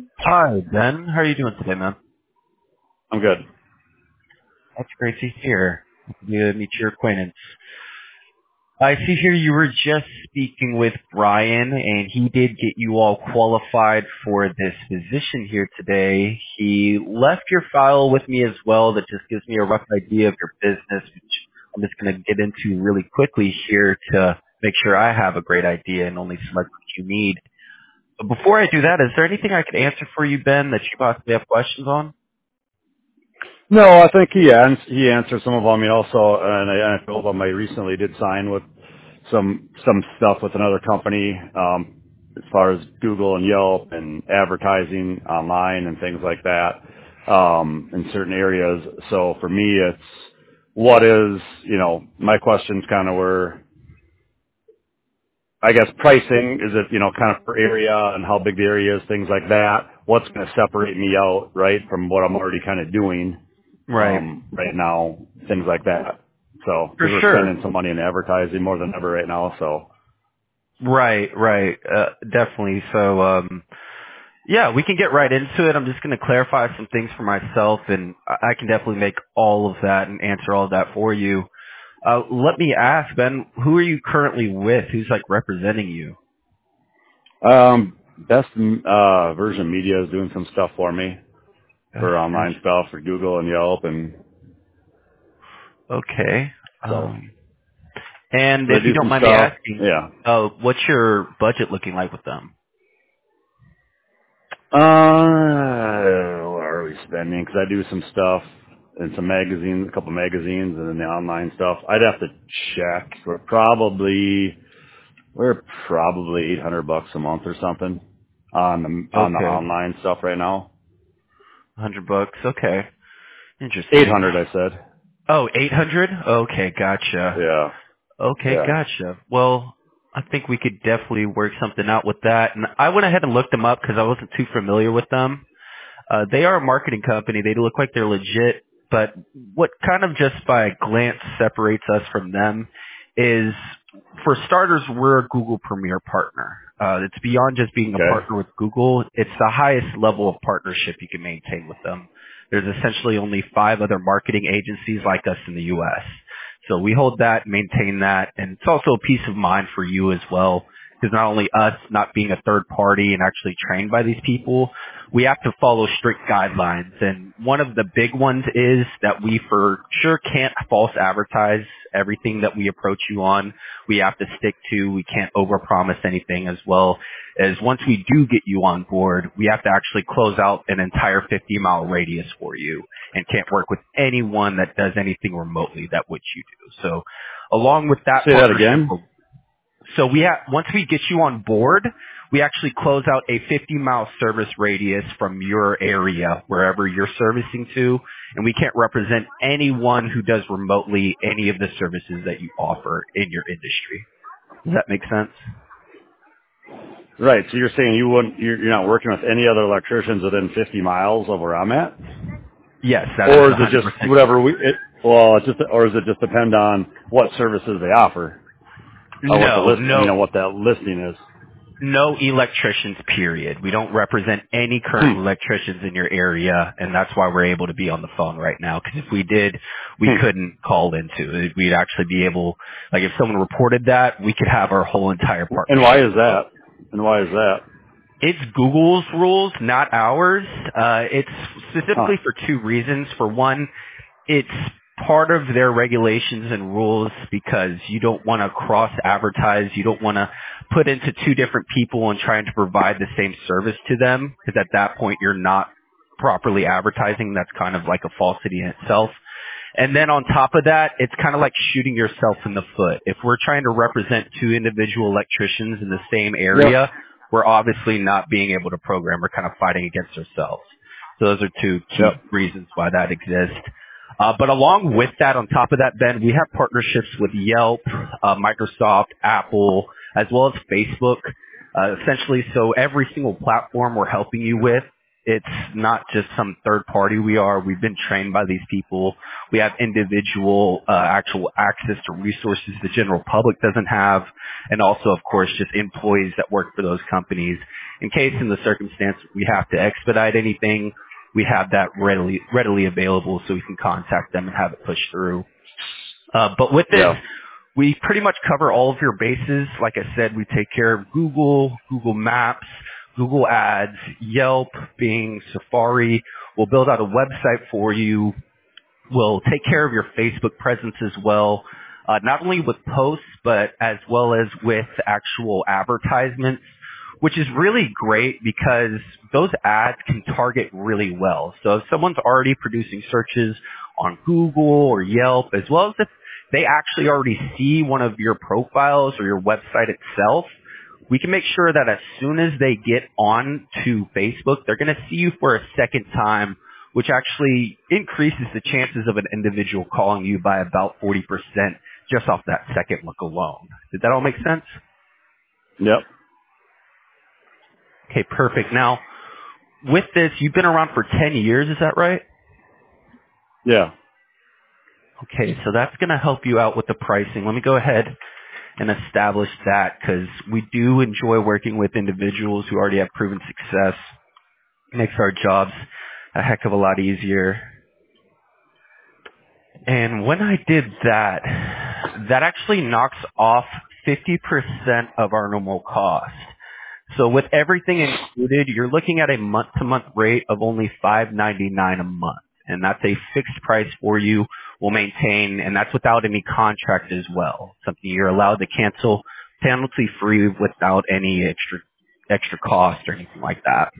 Hi, Ben. How are you doing today, man? I'm good. That's great to hear. Happy to meet your acquaintance. I see here you were just speaking with Brian, and he did get you all qualified for this position here today. He left your file with me as well that just gives me a rough idea of your business, which I'm just going to get into really quickly here to make sure I have a great idea and only select what you need. But before I do that, is there anything I could answer for you, Ben, that you possibly have questions on? No, I think he answered some of them. He also, and I told him I recently did sign with some stuff with another company, as far as Google and Yelp and advertising online and things like that, in certain areas. So for me, it's what is, my questions kind of were, I guess, pricing. Is it, kind of per area and how big the area is, things like that. What's going to separate me out, right, from what I'm already kind of doing Right. right now, things like that. So, For because we're sure. spending some money in advertising more than ever right now. So, Right, right. Definitely. So, yeah, we can get right into it. I'm just going to clarify some things for myself, and I can definitely make all of that and answer all of that for you. Let me ask, Ben, who are you currently with? Who's like representing you? Best Version Media is doing some stuff for me Best for First. online stuff for Google and Yelp, and Okay. so And they if you do don't some mind me stuff. asking, Yeah. what's your budget looking like with them? What are we spending? Because I do some stuff in some magazines, a couple magazines, and then the online stuff. I'd have to check. We're probably $800 a month or something on the Okay. online stuff right now. $100. Okay. Interesting. 800, I said. Oh, 800? Okay, gotcha. Yeah, Okay, yeah. gotcha. Well, I think we could definitely work something out with that. And I went ahead and looked them up because I wasn't too familiar with them. They are a marketing company. They look like they're legit, but what kind of just by a glance separates us from them is, for starters, we're a Google Premier partner. It's beyond just being a Okay. partner with Google. It's the highest level of partnership you can maintain with them. There's essentially only 5 other marketing agencies like us in the U.S. So we hold that, maintain that, and it's also a peace of mind for you as well. Because not only us not being a third party and actually trained by these people, we have to follow strict guidelines. And one of the big ones is that we for sure can't false advertise everything that we approach you on. We have to stick to, we can't overpromise anything, as well as once we do get you on board, we have to actually close out an entire 50-mile radius for you and can't work with anyone that does anything remotely that which you do. So along with that Say that partnership, again. so once we get you on board, we actually close out a 50-mile service radius from your area, wherever you're servicing to, and we can't represent anyone who does remotely any of the services that you offer in your industry. Does that make sense? Right. So you're saying you're not working with any other electricians within 50 miles of where I'm at, Yes, that is or is it 100% just correct. whatever or is it just depend on what services they offer or what the No, list, no, what that listing is? no electricians, period. We don't represent any current Hmm. electricians in your area, and that's why we're able to be on the phone right now. Because if we did, we Hmm. couldn't call into it. We'd actually be able, like if someone reported that, we could have our whole entire And why partnership is that? revoked. And why is that? It's Google's rules, not ours. It's Huh. specifically for 2 reasons. For one, it's part of their regulations and rules because you don't want to cross advertise. You don't want to put into 2 different people and trying to provide the same service to them, because at that point you're not properly advertising. That's kind of like a falsity in itself. And then on top of that, it's kind of like shooting yourself in the foot. If we're trying to represent 2 individual electricians in the same Yep. area, we're obviously not being able to program. We're kind of fighting against ourselves. So those are 2 key Yep. reasons why that exists. But along with that, on top of that, Ben, we have partnerships with Yelp, Microsoft, Apple, as well as Facebook. Essentially, so every single platform we're helping you with, It's not just some third party we've been trained by these people. We have individual, actual access to resources the general public doesn't have. And also, of course, just employees that work for those companies. In case in the circumstance we have to expedite anything, we have that readily available so we can contact them and have it pushed through. But with this, Yeah. we pretty much cover all of your bases. Like I said, we take care of Google, Google Maps, Google Ads, Yelp, Bing, Safari. We'll build out a website for you. We'll take care of your Facebook presence as well, not only with posts, but as well as with actual advertisements, which is really great because those ads can target really well. So if someone's already producing searches on Google or Yelp, as well as if they actually already see one of your profiles or your website itself, we can make sure that as soon as they get on to Facebook, they're going to see you for a second time, which actually increases the chances of an individual calling you by about 40% just off that second look alone. Did that all make sense? Yep. Okay, perfect. Now, with this, you've been around for 10 years, is that right? Yeah. Okay, so that's going to help you out with the pricing. Let me go ahead and establish that because we do enjoy working with individuals who already have proven success. It makes our jobs a heck of a lot easier. And when I did that, that actually knocks off 50% of our normal cost. So with everything included, you're looking at a month-to-month rate of only $5.99 a month. And that's a fixed price for you. We'll maintain, and that's without any contract as well. Something you're allowed to cancel penalty-free without any extra cost or anything like that.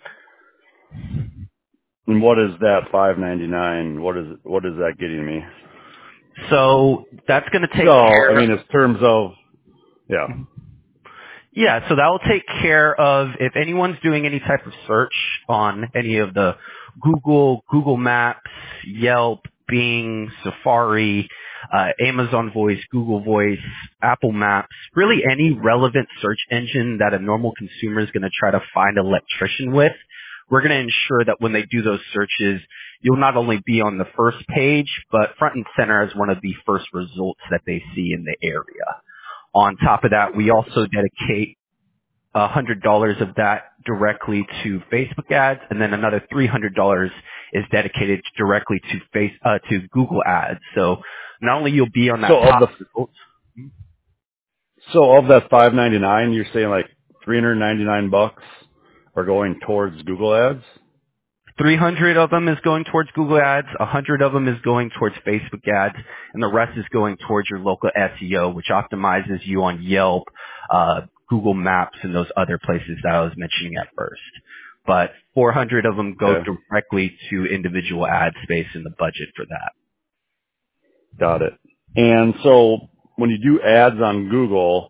And what is that $5.99? What is that getting me? So that's going to take So, I care. mean, in terms of, yeah. Yeah, so that will take care of if anyone's doing any type of search on any of the Google Maps, Yelp, Bing, Safari, Amazon Voice, Google Voice, Apple Maps, really any relevant search engine that a normal consumer is going to try to find an electrician with. We're going to ensure that when they do those searches, you'll not only be on the first page, but front and center as one of the first results that they see in the area. On top of that, we also dedicate $100 of that directly to Facebook ads, and then another $300 is dedicated directly to Google ads. So not only you'll be on that top results. So of that $5.99, you're saying like $399 are going towards Google ads? 300 of them is going towards Google ads, 100 of them is going towards Facebook ads, and the rest is going towards your local SEO, which optimizes you on Yelp, Google Maps, and those other places that I was mentioning at first. But 400 of them go directly to individual ad space in the budget for that. Got it. And so when you do ads on Google,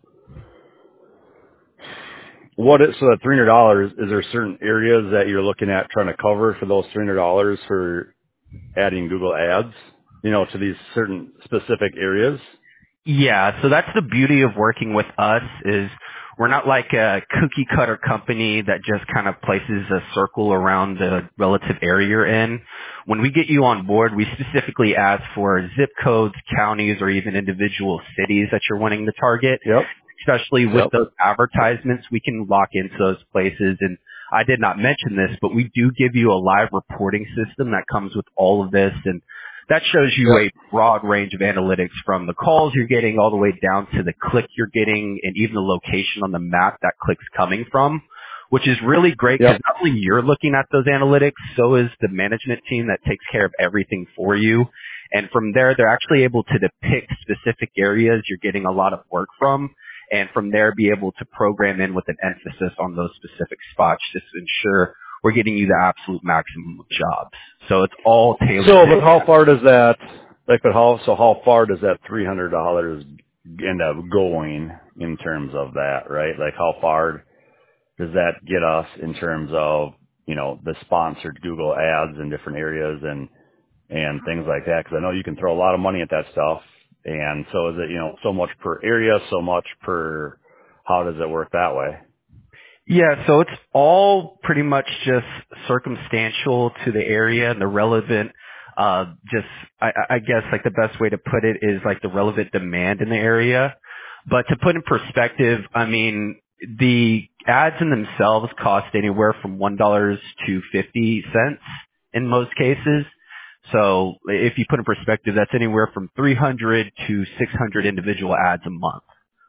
so that $300, is there certain areas that you're looking at trying to cover for those $300 for adding Google ads, to these certain specific areas? Yeah, so that's the beauty of working with us is we're not like a cookie cutter company that just kind of places a circle around the relative area you're in. When we get you on board, we specifically ask for zip codes, counties, or even individual cities that you're wanting to target. Yep. Especially with those advertisements, we can lock into those places. And I did not mention this, but we do give you a live reporting system that comes with all of this. And that shows you a broad range of analytics from the calls you're getting all the way down to the click you're getting and even the location on the map that click's coming from, which is really great because not only you're looking at those analytics, so is the management team that takes care of everything for you. And from there, they're actually able to depict specific areas you're getting a lot of work from. And from there, be able to program in with an emphasis on those specific spots just to ensure we're getting you the absolute maximum of jobs. So it's all tailored. So, but how far does that, how far does that $300 end up going in terms of that, right? Like how far does that get us in terms of, the sponsored Google ads in different areas and things like that? Because I know you can throw a lot of money at that stuff. And so is it, so much per area, so much per, how does it work that way? Yeah, so it's all pretty much just circumstantial to the area and the relevant, just, I guess like the best way to put it is like the relevant demand in the area. But to put in perspective, I mean, the ads in themselves cost anywhere from $1 to 50 cents in most cases. So if you put in perspective, that's anywhere from 300 to 600 individual ads a month.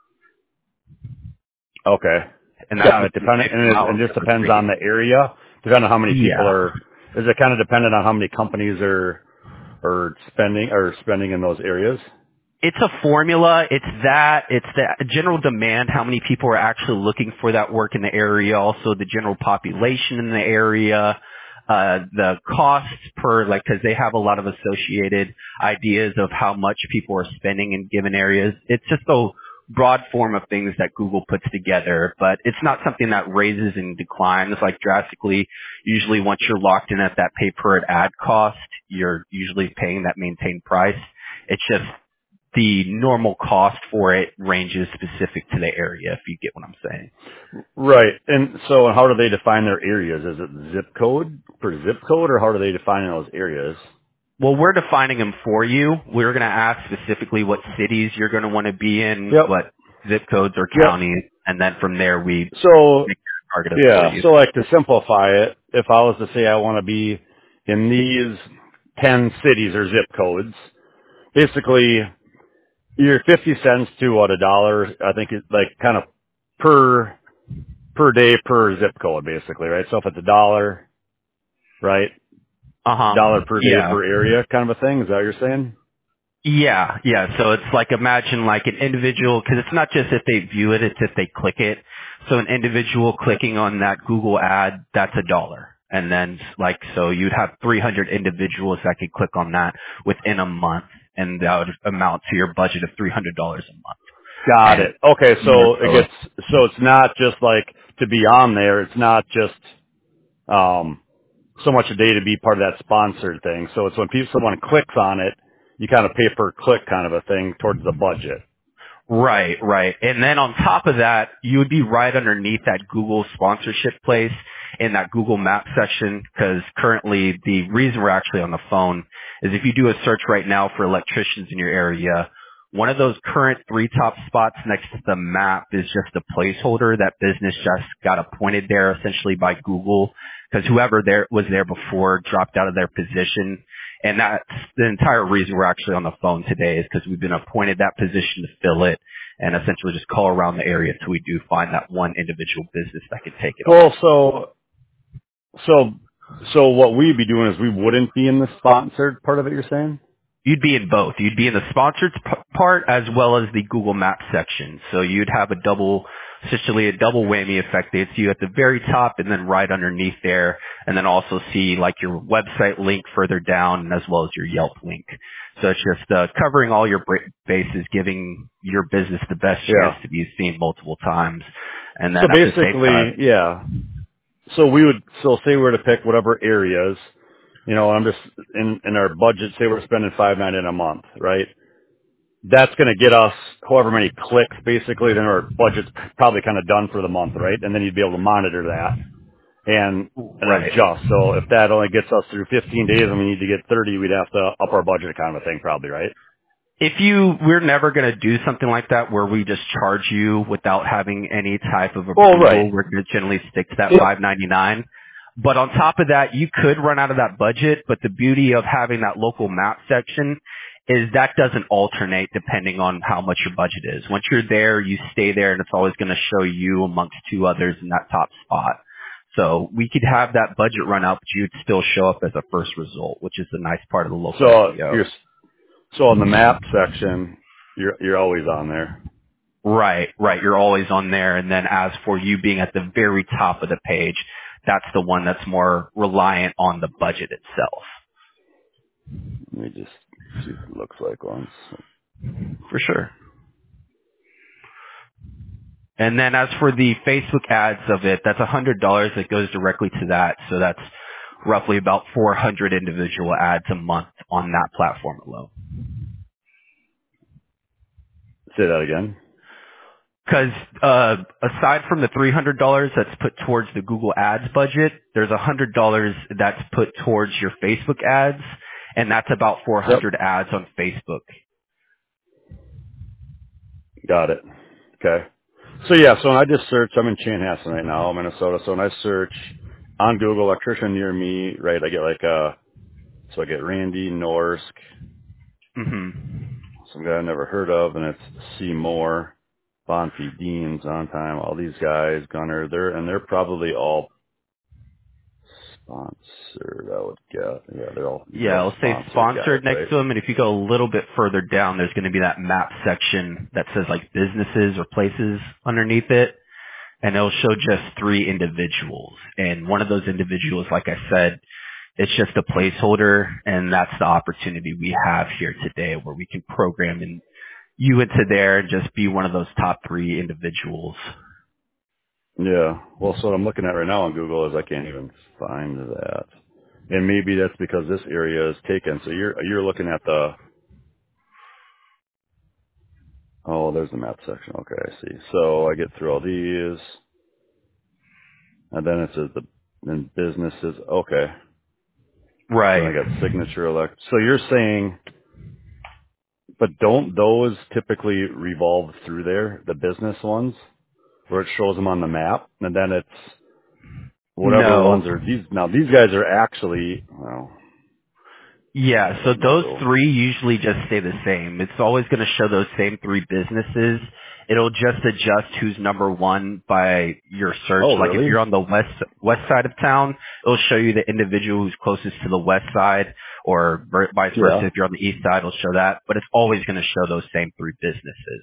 Okay. And that's Got with it. Depending, and it just for depends on free. the area, depending on how many people Yeah. are. Is it kind of dependent on how many companies are spending in those areas? It's a formula. It's the general demand, how many people are actually looking for that work in the area, also the general population in the area, the costs per, like, cause they have a lot of associated ideas of how much people are spending in given areas. It's just a broad form of things that Google puts together, but it's not something that raises and declines like drastically. Usually once you're locked in at that pay per ad cost, you're usually paying that maintained price. It's just the normal cost for it ranges specific to the area, if you get what I'm saying. Right. And so how do they define their areas? Is it zip code per zip code, or how do they define those areas? Well, we're defining them for you. We're going to ask specifically what cities you're going to want to be in, Yep. what zip codes or Yep. counties, and then from there we So make a target of for yeah. you. So like to simplify it, if I was to say I want to be in these 10 cities or zip codes, basically you're 50 cents to what, a dollar, I think it's like kind of per day per zip code basically, right? So if it's a dollar, right? Uh-huh. Dollar per day Yeah. per area kind of a thing. Is that what you're saying? Yeah, yeah. So it's like imagine like an individual, because it's not just if they view it, it's if they click it. So an individual clicking on that Google ad, that's $1. And then like, so you'd have 300 individuals that could click on that within a month, and that would amount to your budget of $300 a month. Got And it. Okay. more So so, so it's not just like to be on there. It's not just, um, so much a day to be part of that sponsored thing. So it's when someone clicks on it, you kind of pay per click kind of a thing towards the budget. right, right. And then on top of that, you would be right underneath that Google sponsorship place in that Google Map section, because currently the reason we're actually on the phone is if you do a search right now for electricians in your area, one of those current three top spots next to the map is just a placeholder. That business just got appointed there essentially by Google, because whoever there was there before dropped out of their position. And that's the entire reason we're actually on the phone today, is because we've been appointed that position to fill it and essentially just call around the area till we do find that one individual business that can take it on. Well, so, so what we'd be doing is we wouldn't be in the sponsored part of it, you're saying? You'd be in both. You'd be in the sponsored part as well as the Google Maps section. So you'd have essentially a double whammy effect. They'd see you at the very top and then right underneath there, and then also see like your website link further down as well as your Yelp link. So it's just covering all your bases, giving your business the best chance Yeah. to be seen multiple times. And So then at the same basically, time, yeah. So say we're to pick whatever areas, I'm just in our budget, say we're spending $5.99 a month, right? That's going to get us however many clicks basically, then our budget's probably kind of done for the month, right? And then you'd be able to monitor that and right. adjust. So if that only gets us through 15 days and we need to get 30, we'd have to up our budget kind of a thing probably, right? We're never going to do something like that where we just charge you without having any type of Well, right. approval. We're going to generally stick to that Yep. $5.99. But on top of that, you could run out of that budget. But the beauty of having that local map section is that doesn't alternate depending on how much your budget is. Once you're there, you stay there, and it's always going to show you amongst two others in that top spot. So we could have that budget run out, but you'd still show up as a first result, which is the nice part of the local So SEO. so on the map section, you're always on there. Right, right. You're always on there. And then as for you being at the very top of the page, that's the one that's more reliant on the budget itself. Let me just see what it looks like once. For sure. And then as for the Facebook ads of it, that's $100 that goes directly to that. So that's roughly about 400 individual ads a month on that platform alone. Say that again. Because aside from the $300 that's put towards the Google Ads budget, there's $100 that's put towards your Facebook ads, and that's about Yep. 400 ads on Facebook. Got it. Okay. So yeah, so when I just search, I'm in Chanhassen right now, Minnesota. So when I search on Google electrician near me, right, I get like so I get Randy Norsk, hmm some guy I never heard of, and it's Seymour, Bonfi, Deans, On Time, all these guys, Gunner, they're probably all sponsored, I would guess. Yeah, these are Yeah, all I'll say sponsored guys, sponsored next right? to them, and if you go a little bit further down, there's going to be that map section that says like businesses or places underneath it, and it'll show just 3 individuals. And one of those individuals, like I said, it's just a placeholder, and that's the opportunity we have here today where we can program in you into there and just be one of those top 3 individuals. Yeah. Well, so what I'm looking at right now on Google is I can't even find that. And maybe that's because this area is taken. So you're looking at oh, there's the map section. Okay, I see. So I get through all these, and then it says then businesses. Okay. So then Right. I got signature elect. So you're saying, but don't those typically revolve through there, the business ones, where it shows them on the map, and then it's whatever No. ones are these. Now these guys are actually, well, Yeah, so let me those go. 3 usually just stay the same. It's always going to show those same 3 businesses. It'll just adjust who's number 1 by your search. Oh, Like if really? you're on the west side of town, it'll show you the individual who's closest to the west side, or vice versa. Yeah. If you're on the east side, it'll show that. But it's always going to show those same 3 businesses.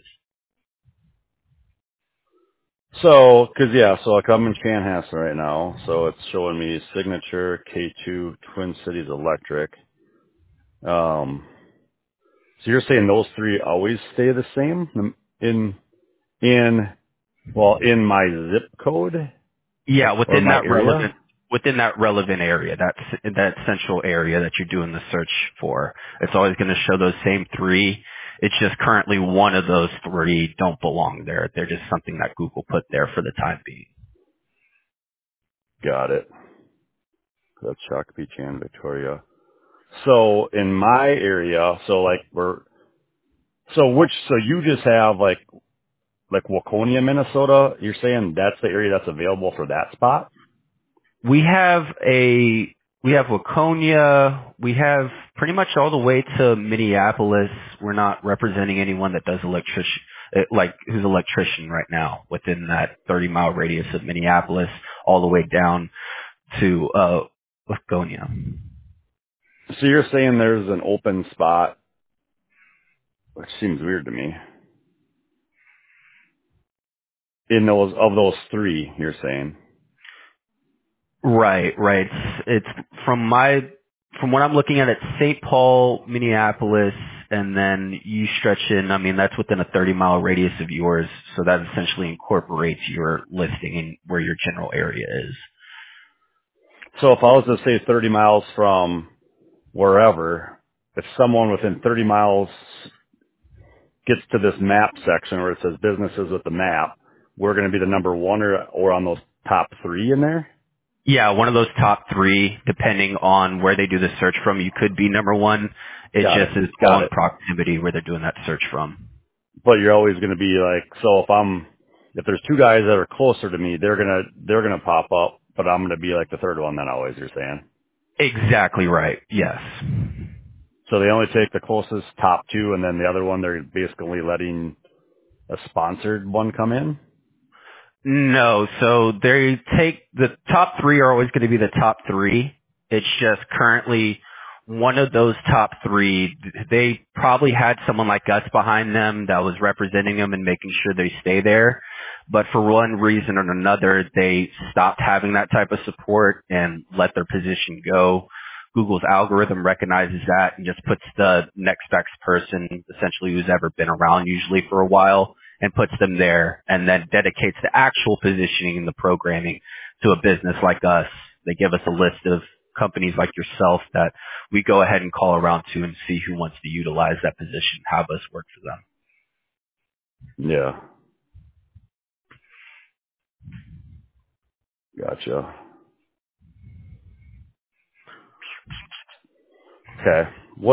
So, cause yeah, so like I'm in Chanhassen right now, so it's showing me Signature, K2, Twin Cities Electric. So you're saying those 3 always stay the same in, well, in my zip code Yeah, or my area? within that relevant area, that central area that you're doing the search for. It's always going to show those same 3. It's just currently one of those 3 don't belong there. They're just something that Google put there for the time being. Got it. That's Shakopee, Chan, Victoria. So in my area, so like so you just have like Waconia, Minnesota, you're saying that's the area that's available for that spot? We have Waconia. We have pretty much all the way to Minneapolis. We're not representing anyone that does who's an electrician right now within that 30-mile radius of Minneapolis, all the way down to Waconia. So you're saying there's an open spot, which seems weird to me, in those 3, you're saying? Right, right. It's from what I'm looking at, it's St. Paul, Minneapolis, and then you stretch in. I mean, that's within a 30-mile radius of yours, so that essentially incorporates your listing in where your general area is. So if I was to say 30 miles from wherever, if someone within 30 miles gets to this map section where it says businesses with the map, we're going to be the number 1 or on those top 3 in there? Yeah, one of those top 3, depending on where they do the search from, you could be number 1. It Got it. just is all Got in it. proximity where they're doing that search from. But you're always going to be like, so if there's 2 guys that are closer to me, they're going to pop up, but I'm going to be like the third one then always, you're saying. Exactly right. Yes. So they only take the closest top 2 and then the other one they're basically letting a sponsored one come in? No, so they take the top 3 are always going to be the top 3. It's just currently one of those top 3, they probably had someone like us behind them that was representing them and making sure they stay there. But for one reason or another, they stopped having that type of support and let their position go. Google's algorithm recognizes that and just puts the next best person, essentially who's ever been around usually for a while, and puts them there, and then dedicates the actual positioning and the programming to a business like us. They give us a list of companies like yourself that we go ahead and call around to and see who wants to utilize that position, have us work for them. Yeah. Gotcha. Okay.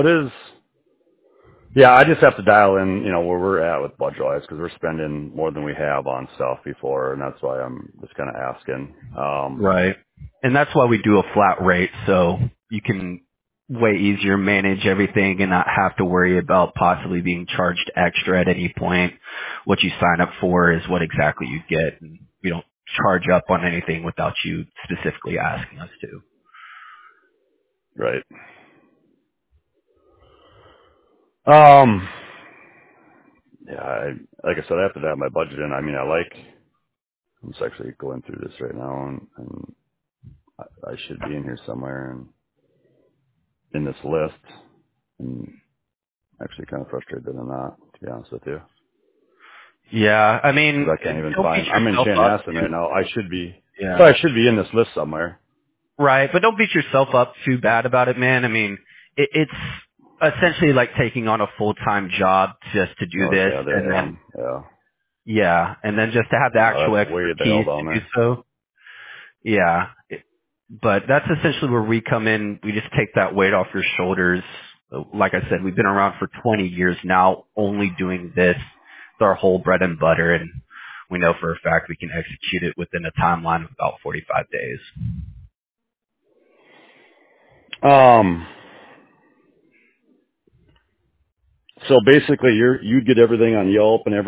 Yeah, I just have to dial in, where we're at with budget-wise because we're spending more than we have on stuff before, and that's why I'm just kind of asking. Right. And that's why we do a flat rate, so you can way easier manage everything and not have to worry about possibly being charged extra at any point. What you sign up for is what exactly you get, and we don't charge up on anything without you specifically asking us to. Right. Um, yeah, like I said, I have to have my budget in. I mean, I'm just actually going through this right now, and I should be in here somewhere and in this list. And actually kind of frustrated that I'm not, to be honest with you. Yeah, I mean, Because I can't even don't beat find, I'm in yourself up. Chanhassen right now. So Yeah. I should be in this list somewhere. Right, but don't beat yourself up too bad about it, man. I mean, it's essentially like taking on a full-time job just to do Oh this, yeah, and there I then am. Yeah. yeah, and then just to have the Oh, actual that's way the hell expertise down to do there. so. Yeah, but that's essentially where we come in. We just take that weight off your shoulders. Like I said, we've been around for 20 years now, only doing this. It's our whole bread and butter, and we know for a fact we can execute it within a timeline of about 45 days. Um, so basically you'd get everything on Yelp and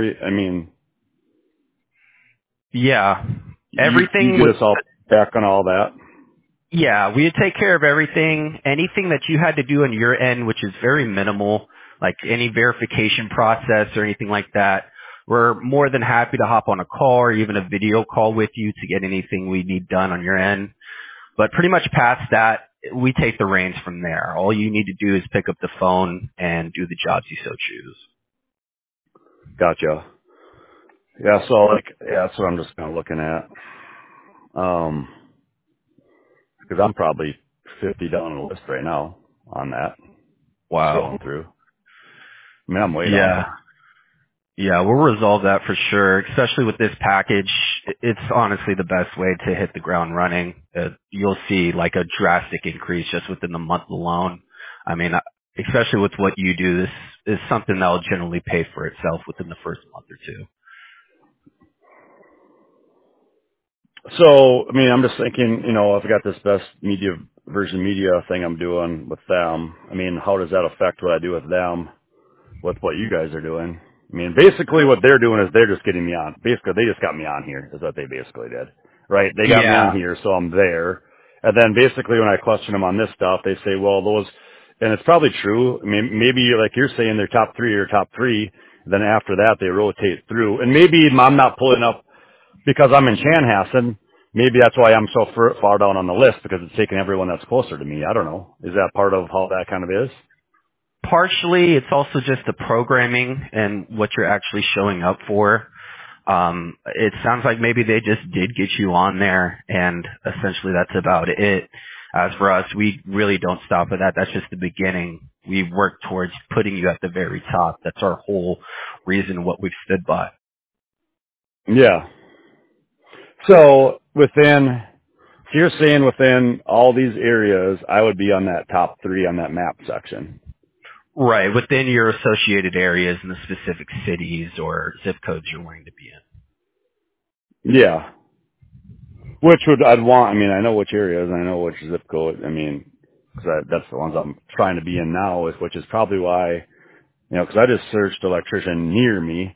Yeah, you everything get was. us all back on all that. Yeah, we would take care of everything. Anything that you had to do on your end, which is very minimal, like any verification process or anything like that, we're more than happy to hop on a call or even a video call with you to get anything we need done on your end. But pretty much past that, we take the reins from there. All you need to do is pick up the phone and do the jobs you so choose. Gotcha. Yeah, so that's what I'm just kind of looking at. Because I'm probably 50 down the list right now on that, Wow. scrolling through. I mean, I'm way down. Yeah. Yeah, we'll resolve that for sure, especially with this package. It's honestly the best way to hit the ground running. You'll see like a drastic increase just within the month alone. I mean, especially with what you do, this is something that will generally pay for itself within the first month or two. So, I mean, I'm just thinking, I've got this best version media thing I'm doing with them. I mean, how does that affect what I do with them, with what you guys are doing? I mean, basically what they're doing is they're just getting me on. Basically, they just got me on here, is what they basically did. Right? They got me on Yeah, here, so I'm there. And then basically when I question them on this stuff, they say, well, and it's probably true. I mean, maybe like you're saying they're top three or top three. Then after that, they rotate through. And maybe I'm not pulling up because I'm in Chanhassen. Maybe that's why I'm so far down on the list because it's taking everyone that's closer to me. I don't know. Is that part of how that kind of is? partially it's also just the programming and what you're actually showing up for. It sounds like maybe they just did get you on there, and essentially that's about it. As for us, we really don't stop at that. That's just the beginning. We work towards putting you at the very top. That's our whole reason what we've stood by. Yeah. So you're saying within all these areas, I would be on that top three on that map section. Right, within your associated areas and the specific cities or zip codes you're wanting to be in. Yeah. Which I'd want, I mean, I know which areas, I know which zip code, I mean, cause that's the ones I'm trying to be in now, which is probably why, cause I just searched electrician near me,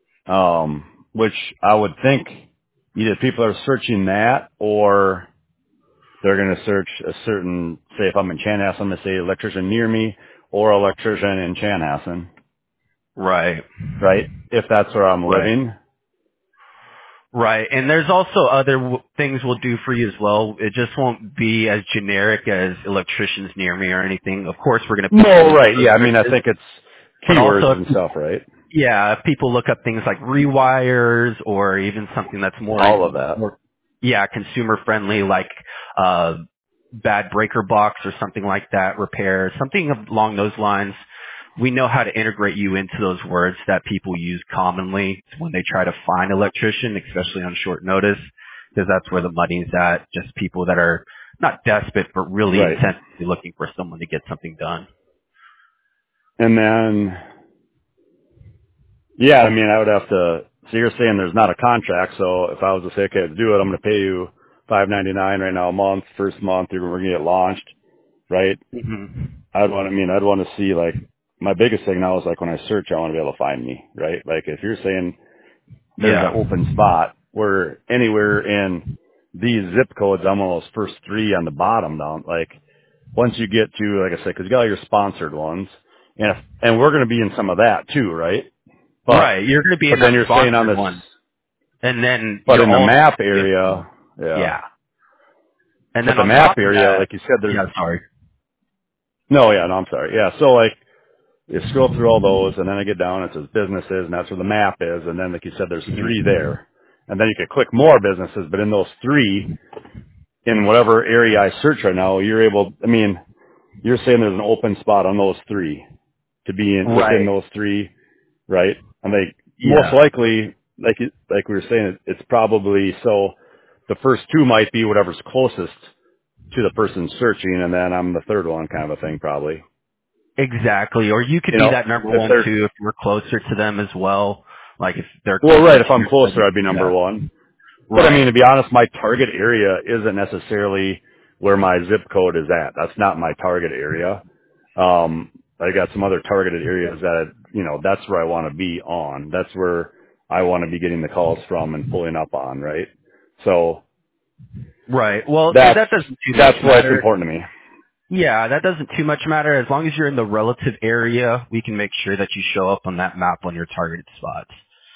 which I would think either people are searching that or they're going to search a certain, say if I'm in Chanhassen, I'm going to say electrician near me or electrician in Chanhassen, Right, right? If that's where I'm right. living. Right, and there's also other things we'll do for you as well. It just won't be as generic as electricians near me or anything. Of course, we're going to put you No, into right. those Yeah. I mean, I searches, think it's but keywords also, and stuff, right? yeah, if people look up things like rewires or even something that's All of that. more, yeah, consumer friendly, like uh, bad breaker box or something like that, repair, something along those lines. We know how to integrate you into those words that people use commonly when they try to find an electrician, especially on short notice. because that's where the money's at. Just people that are not desperate, but really Right. intensely looking for someone to get something done. And then, yeah, I mean, I would have to. So you're saying there's not a contract. So if I was to say, okay, let's do it, I'm going to pay you $5.99 right now a month. First month, we're going to get launched, right? hmm I'd want to see like my biggest thing now is like when I search, I want to be able to find me, right? Like if you're saying there's an Yeah. open spot where anywhere in these zip codes, I'm on those first three on the bottom down. Like once you get to, like I said, because you got all your sponsored ones, and we're going to be in some of that too, right? But Right. You're going to be but in then that you're saying on sponsored this, one, and then but you're in the also map yeah. area, yeah. Yeah. And But then the on map top of area, that, like you said, there's yeah. Sorry. no, yeah, no, I'm sorry, yeah. So like you scroll through all those, and then I get down, it says businesses, and that's where the map is, and then like you said, there's three hmm there, and then you can click more businesses, but in those three, in whatever area I search right now, you're able. I mean, you're saying there's an open spot on those three to be in within Right. those three, right? And they most Yeah. likely, like we were saying, it's probably so. The first two might be whatever's closest to the person searching, and then I'm the third one, kind of a thing, probably. Exactly. Or you could You be know, that number if one they're too if you're closer to them as well. Like if they're well, closer right. If to I'm you. closer, I'd be number Yeah. one. But I mean, Right. to be honest, my target area isn't necessarily where my zip code is at. That's not my target area. I got some other targeted areas that, that's where I want to be on. That's where I want to be getting the calls from and pulling up on, right? So Right. Well, that's, that doesn't too much that's why it's matter. important to me. Yeah, that doesn't too much matter. As long as you're in the relative area, we can make sure that you show up on that map on your targeted spots.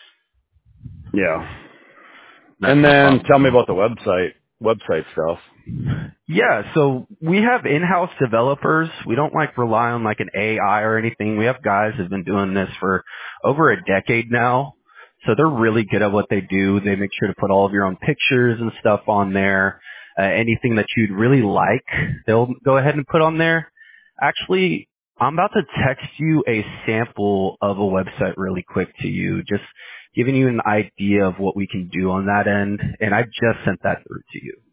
Yeah. That's And no then problem tell at me all. about the website stuff. Yeah, so we have in-house developers. We don't rely on an AI or anything. We have guys who've been doing this for over a decade now. So they're really good at what they do. They make sure to put all of your own pictures and stuff on there. Anything that you'd really like, they'll go ahead and put on there. Actually, I'm about to text you a sample of a website really quick to you, just giving you an idea of what we can do on that end. And I just sent that through to you.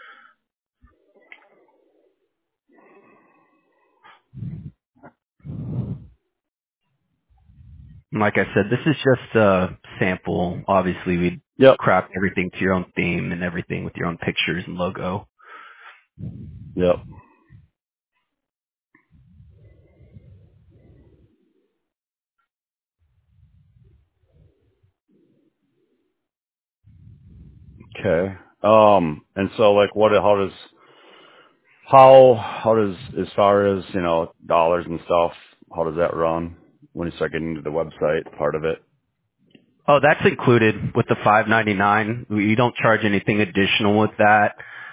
And like I said, this is just a sample. Obviously, we'd Yep. craft everything to your own theme and everything with your own pictures and logo. Yep. Okay. And so like how does, as far as, dollars and stuff, how does that run when you start getting into the website part of it? Oh, that's included with the $5.99. You don't charge anything additional with that.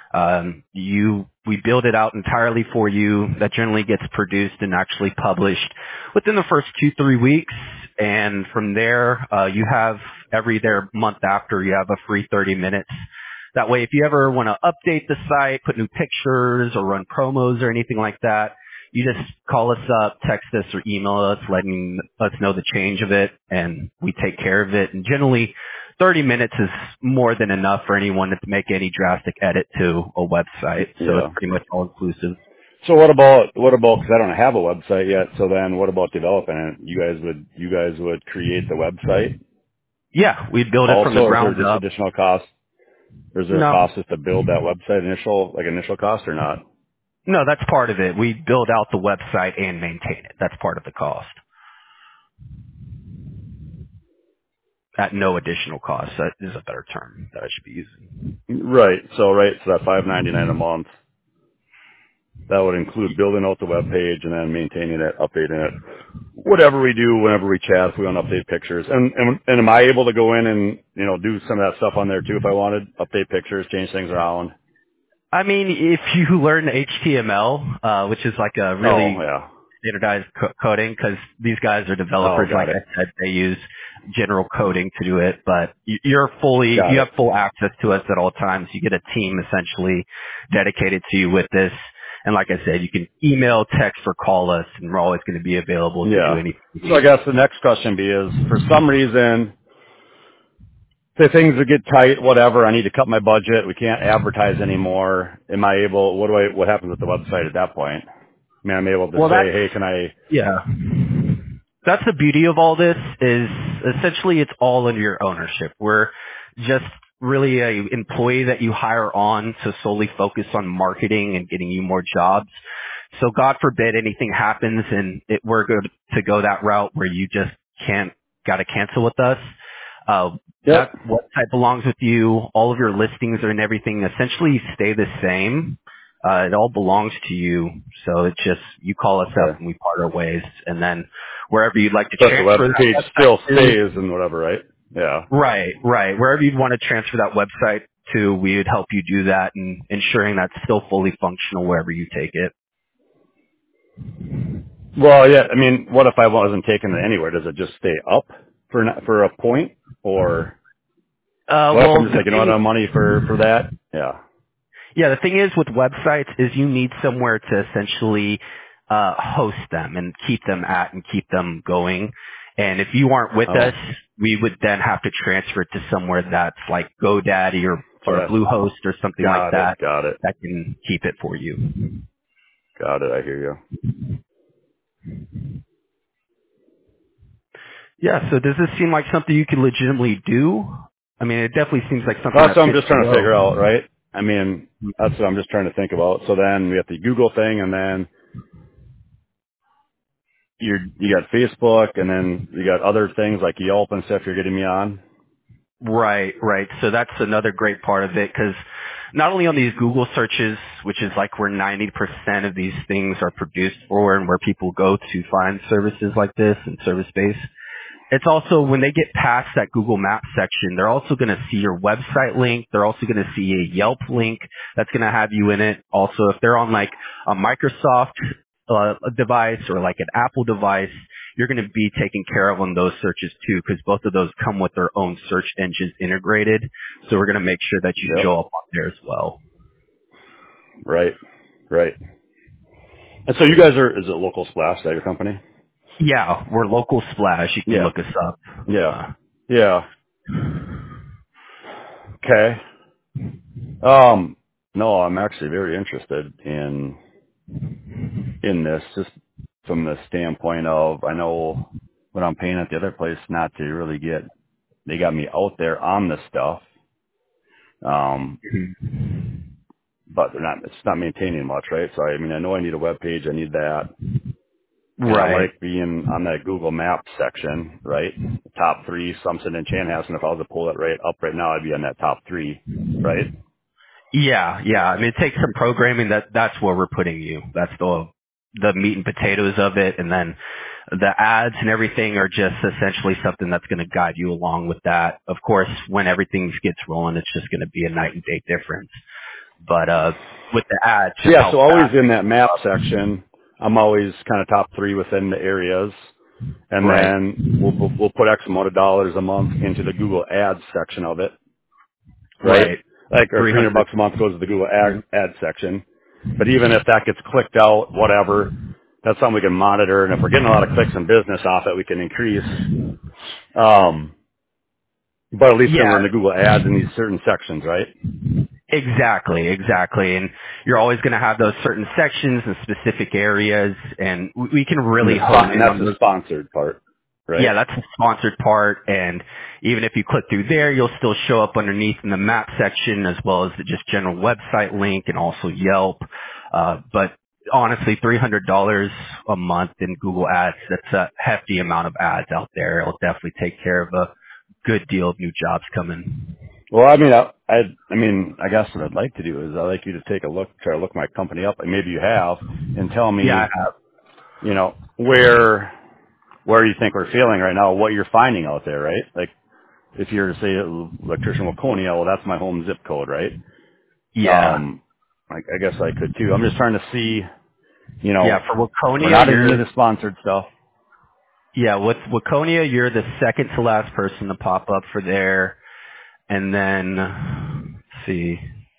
We build it out entirely for you. That generally gets produced and actually published within the first 2-3 weeks. And from there, you have their month after, you have a free 30 minutes. That way, if you ever want to update the site, put new pictures or run promos or anything like that, you just call us up, text us, or email us, letting us know the change of it, and we take care of it. And generally, 30 minutes is more than enough for anyone to make any drastic edit to a website. So it's Yeah. pretty much all inclusive. So because I don't have a website yet, so then what about developing it? You guys would create the website Yeah, we build it from also, the or is there ground just up. additional cost? Or is there a No, cost just to build that website initial cost or not? no, that's part of it. We build out the website and maintain it. That's part of the cost at no additional cost. That is a better term that I should be using. Right. So that $5.99 a month, that would include building out the web page and then maintaining it, updating it. Whatever we do, whenever we chat, if we want to update pictures. And am I able to go in and, do some of that stuff on there too if I wanted? Update pictures, change things around. I mean, if you learn HTML, which is a Oh, really yeah. standardized coding, because these guys are Oh, developers, like got it. I said, they use general coding to do it, but Got you it. have full access to us at all times. You get a team essentially dedicated to you with this. And like I said, you can email, text, or call us, and we're always going to be available to do Yeah. anything you So I need. guess the next question is, for some reason, say things would get tight, whatever, I need to cut my budget, we can't advertise anymore. Am I able, what happens with the website at that point? I mean, I'm able to Well, say, that's hey, can I, yeah. That's the beauty of all this is essentially it's all under your ownership. We're just really a employee that you hire on to solely focus on marketing and getting you more jobs. So God forbid anything happens and we're going to go that route where you just got to cancel with us. yep, That website belongs with you. All of your listings and everything essentially stay the same. It all belongs to you. So it's just, you call us up okay. and we part our ways. And then wherever you'd like to But the web transfer that page website still to, stays and whatever, right? Yeah. right. Wherever you'd want to transfer that website to, we would help you do that and ensuring that's still fully functional wherever you take it. Well, yeah, I mean, what if I wasn't taking it anywhere? Does it just stay up for a point? Or what if I'm Well, just like, you know what, I have money for that? Yeah. the thing is with websites is you need somewhere to essentially host them and keep them at and keep them going. And if you aren't with Oh, us, we would then have to transfer it to somewhere that's like GoDaddy so or that, Bluehost or something like got it, that got it, that can keep it for you. got it, I hear you. Yeah, so does this seem like something you can legitimately do? I mean, it definitely seems like something That's that what I'm fits just the trying to figure out, bill. right? I mean, that's what I'm just trying to think about. So then we have the Google thing, and then you got Facebook, and then you got other things like Yelp and stuff you're getting me on. Right. So that's another great part of it because not only on these Google searches, which is like where 90% of these things are produced for and where people go to find services like this and service-based, it's also when they get past that Google Maps section, they're also going to see your website link. They're also going to see a Yelp link that's going to have you in it. Also, if they're on like a Microsoft device or like an Apple device, you're going to be taken care of on those searches too, because both of those come with their own search engines integrated. So we're going to make sure that you Yep. show up on there as well. Right. Right. And so you guys is it Local Splash, is that your company? Yeah, we're Local Splash. You can Yeah. look us up. Yeah. Uh, Yeah. Okay. No, I'm actually very interested in this, just from the standpoint of I know what I'm paying at the other place not to really get. They got me out there on this stuff, but they're not. It's not maintaining much, right? So I mean, I know I need a web page. I need that, and I right. like being on that Google Maps section, right? Top three, Sumpson and Chanhassen. If I was to pull it right up right now, I'd be on that top three, right? Yeah. I mean, it takes some programming. That's where we're putting you. That's the meat and potatoes of it, and then the ads and everything are just essentially something that's going to guide you along with that. Of course, when everything gets rolling, it's just going to be a night and day difference. But with the ads, just Yeah, how so always fast. in that map section, I'm always kind of top three within the areas, and Right. then we'll put X amount of dollars a month into the Google Ads section of it, right? Right. Like our 300 300. bucks a month goes to the Google ad section. But even if that gets clicked out, whatever, that's something we can monitor. And if we're getting a lot of clicks and business off it, we can increase. Um, but at least then we're Yeah. in the Google Ads in these certain sections, right? Exactly. And you're always going to have those certain sections and specific areas, and we can really hone And in that's on the those. sponsored part, Yeah, right? that's the sponsored part, and even if you click through there, you'll still show up underneath in the map section as well as the just general website link and also Yelp. But honestly, $300 a month in Google Ads, that's a hefty amount of ads out there. It'll definitely take care of a good deal of new jobs coming. Well, I mean, I mean, I guess what I'd like to do is I'd like you to take a look, try to look my company up, and maybe you have, and tell Yeah, me, you know, where you think we're failing right now, what you're finding out there, right? Like, if you're, say, an electrician Waconia, well, that's my home zip code, right? yeah. I guess I could too. I'm just trying to see, you Yeah, know, for we're Waconia, not into the sponsored stuff. with Waconia, you're the second to last person to pop up for there. And then, let's see,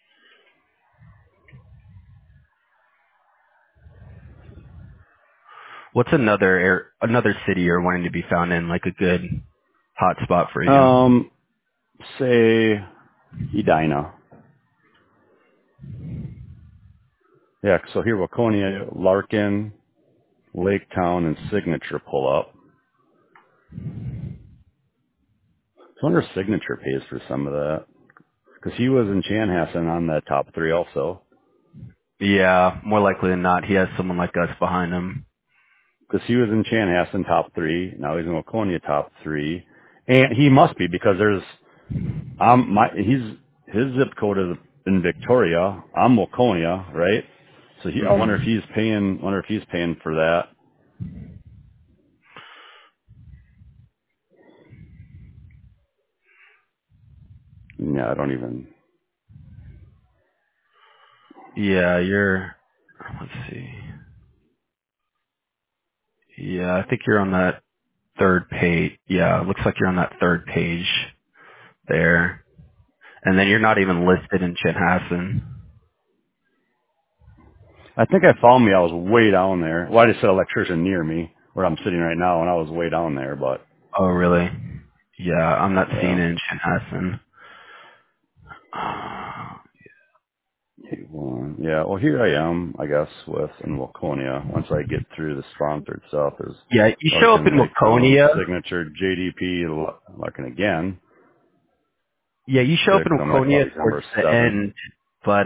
what's another city you're wanting to be found in, like a good hot spot for you? say Edina. Yeah, so here Waconia, Larkin, Lake Town, and Signature pull up. I wonder if Signature pays for some of that. Because he was in Chanhassen on that top three also. Yeah, more likely than not, he has someone like us behind him. Because he was in Chanhassen top three. Now he's in Waconia top three. And he must be because there's, his zip code is in Victoria. I'm Waconia, right? So I wonder if he's paying for that. Yeah, I don't even. Yeah, let's see. Yeah, I think you're on that third page. Yeah, it looks like you're on that third page there. And then you're not even listed in Chanhassen. I think I found me. I was way down there. Well, I just said electrician near me where I'm sitting right now, and I was way down there. But Oh, really? Yeah, I'm not seeing yeah, it in Chanhassen. Uh, yeah. Well, here I am, I guess, in Waconia. Once I get through the sponsored stuff, there's yeah, you show up Larkin, in Lake Town, Waconia. Signature, JDP, Larkin again. Yeah, you show up in Victim, like Waconia towards number the 7. end, but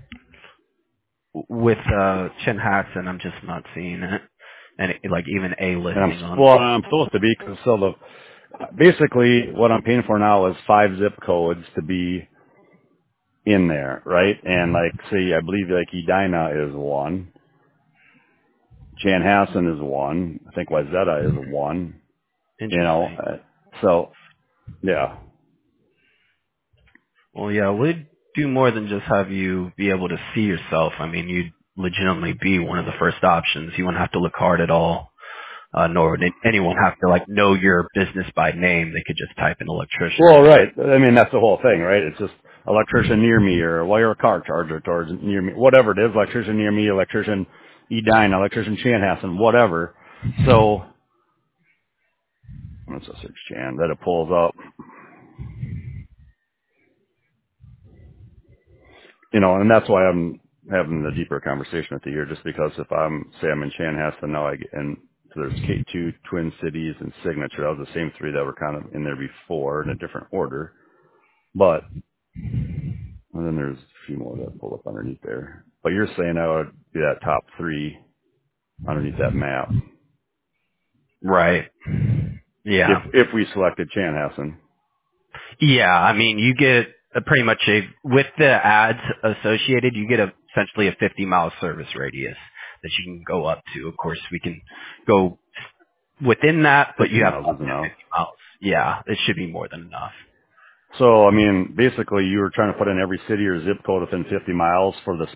with Chanhassen, I'm just not seeing it. And like even a And listing on. I'm supposed to be because basically what I'm paying for now is 5 zip codes to be in there, right? And like, see, I believe like Edina is 1, Chanhassen is 1, I think Wayzata is 1, Interesting. so yeah. Well, yeah, we'd do more than just have you be able to see yourself. I mean, you'd legitimately be one of the first options. You wouldn't have to look hard at all, nor would anyone have to like know your business by name. They could just type in Well, electrician. right. I mean, that's the whole thing, right? It's just electrician near me or wire a car charger towards near me, whatever it is, electrician near me, electrician Edina, electrician Chanhassen, whatever. So, let's just search Chan, that it pulls up, and that's why I'm having the deeper conversation with you here, just because if I'm in Chanhassen now, and so there's K2, Twin Cities, and Signature. That was the same 3 that were kind of in there before in a different order. But, and then there's a few more that pull up underneath there. But you're saying I would be that top 3 underneath that map Right. Yeah. if we selected Chanhassen. Yeah. I mean, you get pretty much with the ads associated, you get essentially a 50-mile service radius that you can go up to. Of course, we can go within that, but 50 you have miles up is to enough. 50 miles. Yeah, it should be more than enough. So, I mean, basically you were trying to put in every city or zip code within 50 miles for the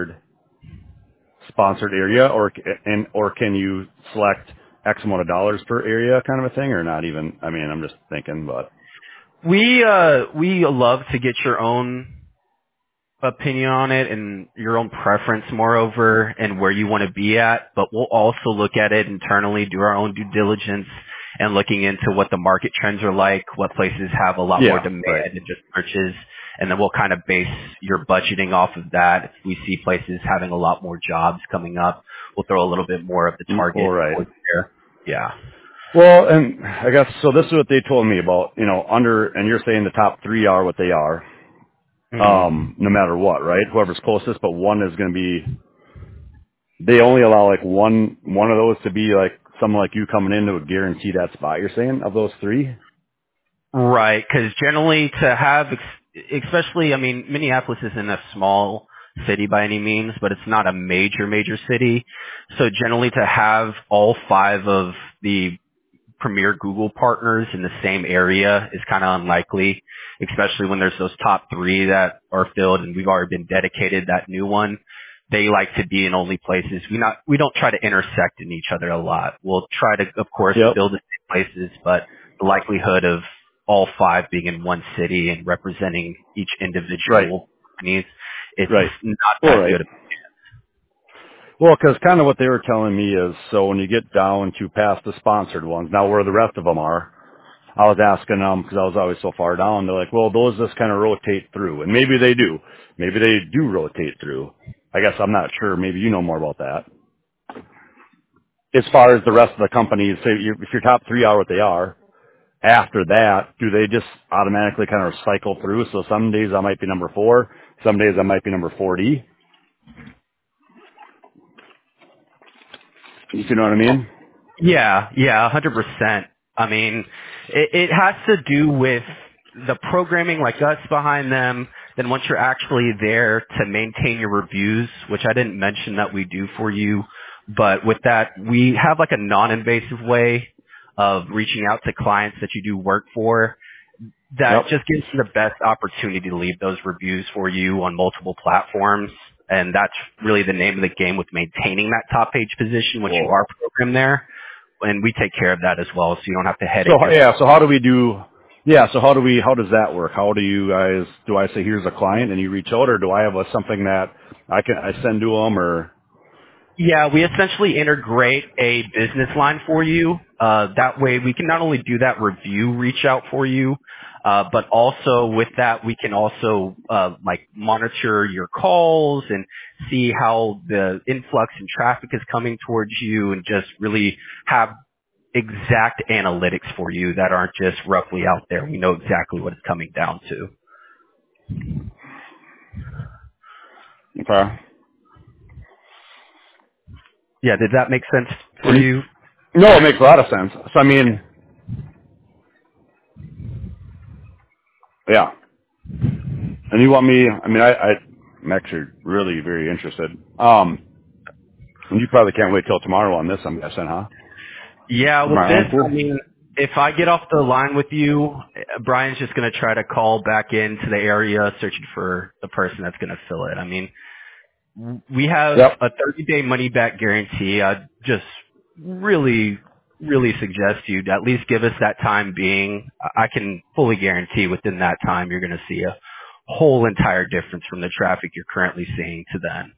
sponsored area, or can you select X amount of dollars per area kind of a thing, or not even? I mean, I'm just thinking, but We love to get your own opinion on it and your own preference moreover and where you want to be at, but we'll also look at it internally, do our own due diligence and looking into what the market trends are like, what places have a lot more yeah, demand right. than just searches, and then we'll kind of base your budgeting off of that. If we see places having a lot more jobs coming up, we'll throw a little bit more of the All target right. towards there. Yeah. Well, and I guess, so this is what they told me about, and you're saying the top 3 are what they are, Mhm. no matter what, right? Whoever's closest, but one is going to be, they only allow like one of those to be like someone like you coming in to guarantee that spot, you're saying, of those 3? Right, because generally to have, especially, I mean, Minneapolis isn't a small city by any means, but it's not a major city. So generally to have all 5 of the premier Google partners in the same area is kind of unlikely, especially when there's those top 3 that are filled and we've already been dedicated that new one. They like to be in only places. We don't try to intersect in each other a lot. We'll try to, of course, Yep. fill the same places, but the likelihood of all 5 being in one city and representing each Right. individual companies, it's Right. not All that right. good. Well, because kind of what they were telling me is, so when you get down to past the sponsored ones, now where the rest of them are, I was asking them because I was always so far down. They're like, well, those just kind of rotate through, and maybe they do. Maybe they do rotate through. I guess I'm not sure. Maybe you know more about that. As far as the rest of the companies, say if your top three are what they are, after that, do they just automatically kind of cycle through? So some days I might be number 4, some days I might be number 40. You know what I mean? Yeah, yeah, 100%. I mean, it has to do with the programming like us behind them. Then once you're actually there to maintain your reviews, which I didn't mention that we do for you, but with that, we have like a non-invasive way of reaching out to clients that you do work for that Yep. just gives you the best opportunity to leave those reviews for you on multiple platforms. And that's really the name of the game with maintaining that top page position once you Whoa. are programmed there. And we take care of that as well, so you don't have to So headache your. yeah, so how do we do? Yeah, so how does that work? How do you guys? Do I say here's a client and you reach out, or do I have something that I send to them, or Yeah, we essentially integrate a business line for you. That way we can not only do that review reach out for you, but also with that we can also like monitor your calls and see how the influx in traffic is coming towards you and just really have exact analytics for you that aren't just roughly out there. We know exactly what it's coming down to. okay? Yeah, did that make sense for And, you? no, it makes a lot of sense. So I mean, yeah. And you want me? I mean, I'm actually really very interested. And you probably can't wait till tomorrow on this. I'm guessing, huh? Yeah, For with my this, I answer. mean, if I get off the line with you, Brian's just going to try to call back into the area searching for the person that's going to fill it. I mean, we have Yep. a 30-day money-back guarantee. I just really, really suggest you to at least give us that time being. I can fully guarantee within that time you're going to see a whole entire difference from the traffic you're currently seeing to then.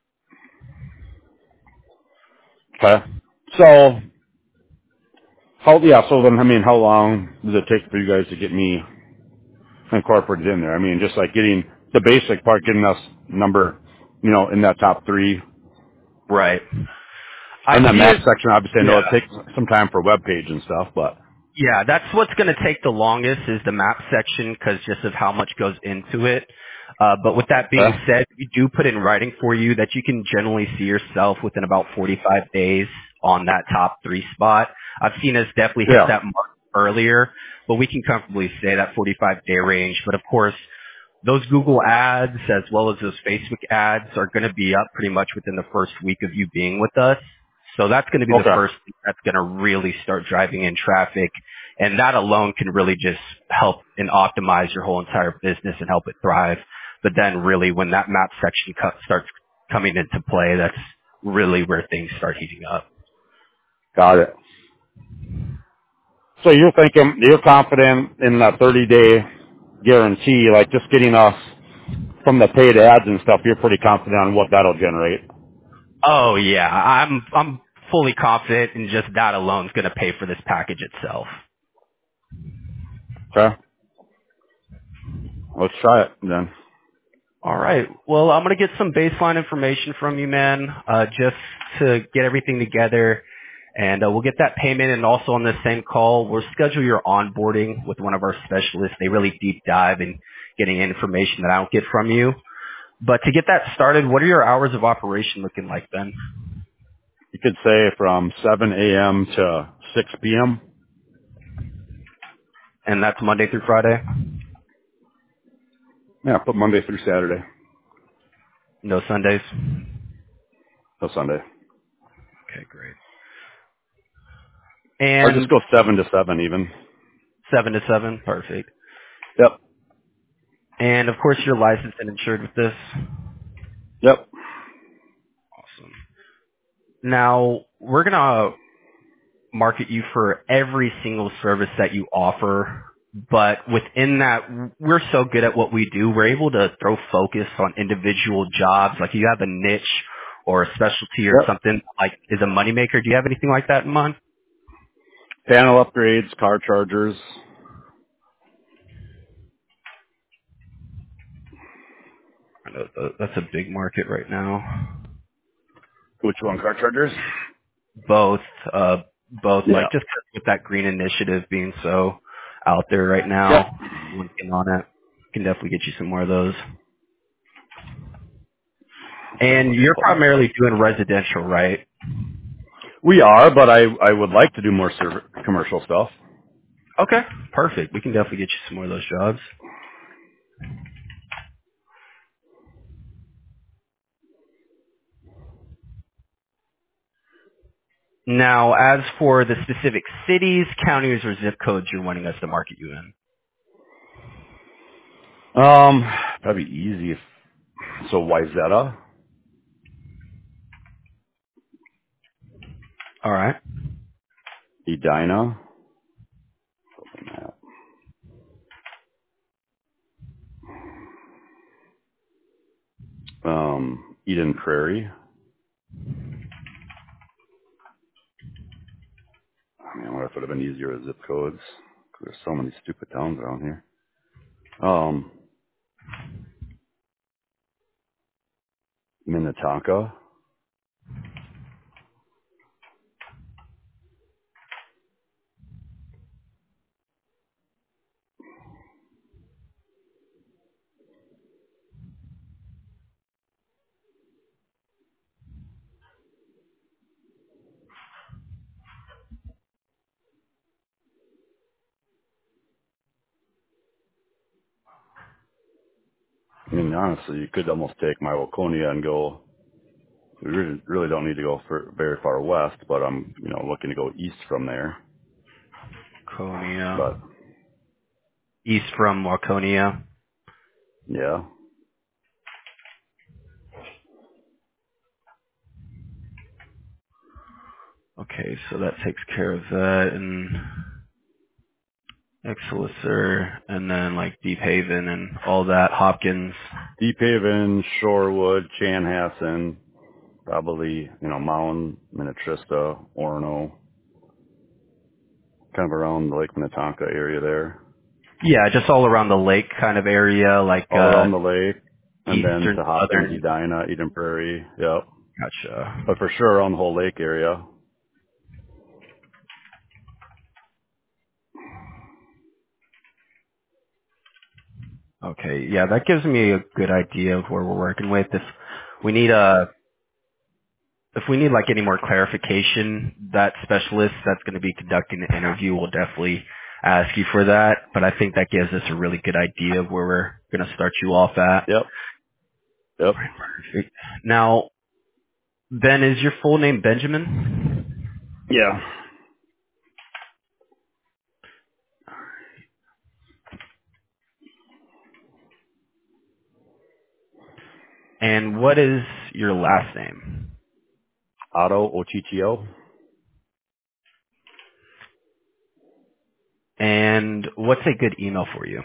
Okay. So how? Yeah. So then, I mean, how long does it take for you guys to get me incorporated in there? I mean, just like getting the basic part, getting us number, in that top 3. Right. I And that see map it. section, obviously, I know it Yeah. takes some time for web page and stuff, but Yeah, that's what's going to take the longest is the map section because just of how much goes into it. But with that being okay. said, we do put in writing for you that you can generally see yourself within about 45 days on that top 3 spot. I've seen us definitely hit Yeah. that mark earlier, but we can comfortably say that 45-day range. But of course, those Google ads as well as those Facebook ads are going to be up pretty much within the first week of you being with us. So that's going to be the Okay. first thing that's going to really start driving in traffic. And that alone can really just help and optimize your whole entire business and help it thrive. But then really when that map section starts coming into play, that's really where things start heating up. Got it. So you're confident in that 30-day guarantee, like just getting us from the paid ads and stuff, you're pretty confident on what that'll generate. Oh yeah, I'm fully confident in just that alone is going to pay for this package itself. Okay. Let's try it then. All right. Well, I'm going to get some baseline information from you, man, just to get everything together. And we'll get that payment. And also on the same call, we'll schedule your onboarding with one of our specialists. They really deep dive in getting information that I don't get from you. But to get that started, what are your hours of operation looking like then? You could say from 7 a.m. to 6 p.m. And that's Monday through Friday? Yeah, put Monday through Saturday. No Sundays? No Sunday. Okay, great. Or just And go 7 to 7 even. 7 to 7? Perfect. Yep. And of course, you're licensed and insured with this? Yep. Awesome. Now, we're going to market you for every single service that you offer. But within that, we're so good at what we do. We're able to throw focus on individual jobs. Like you have a niche or a specialty or Yep. something like is a moneymaker. Do you have anything like that in mind? Panel upgrades, car chargers. I know that's a big market right now. Which one, car chargers? Both, both, Yeah. like just with that green initiative being so out there right Yep. now, everyone's getting on it. Can definitely get you some more of those. Okay, And let's just you're pull them up. primarily doing residential, right? We are, but I would like to do more commercial stuff. Okay, perfect. We can definitely get you some more of those jobs. Now, as for the specific cities, counties, or zip codes you're wanting us to market you in. That'd be easy. So Wyzetta, All right. Edina, Eden Prairie. I mean, what if it would have been easier with zip codes? 'Cause there's so many stupid towns around here. Minnetonka. I mean, honestly, you could almost take my Waconia and go. We really don't need to go very far west, but I'm, looking to go east from there. Waconia. But East from Waconia. yeah, Okay, so that takes care of that. And Excelsior, and then like Deep Haven and all that. Hopkins. Deep Haven, Shorewood, Chanhassen, probably, Mound, Minnetrista, Orono, kind of around the Lake Minnetonka area there. Yeah, just all around the lake kind of area, like All around the lake, and then eastern, to Hopkins, southern. Edina, Eden Prairie, yep. Gotcha. But for sure around the whole lake area. Okay, yeah, that gives me a good idea of where we're working with. We need a if we need like any more clarification, that specialist that's going to be conducting the interview will definitely ask you for that. But I think that gives us a really good idea of where we're going to start you off at. Yep, yep, Perfect. Now, Ben, is your full name Benjamin? yeah. And what is your last name? Otto Ochichio. And what's a good email for you?